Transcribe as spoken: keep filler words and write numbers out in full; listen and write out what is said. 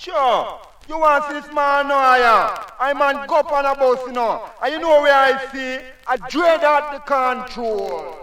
Sure. You want to see this man now, yeah? I man go up on a bus, you know. And you know where I see? I dread out the control.